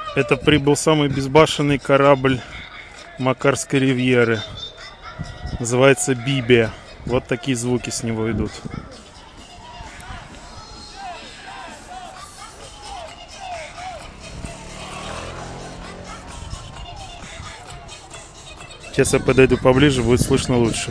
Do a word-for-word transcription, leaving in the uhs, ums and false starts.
Это прибыл самый безбашенный корабль Макарской ривьеры. Называется Бибия. Вот такие звуки с него идут. Сейчас я подойду поближе, будет слышно лучше.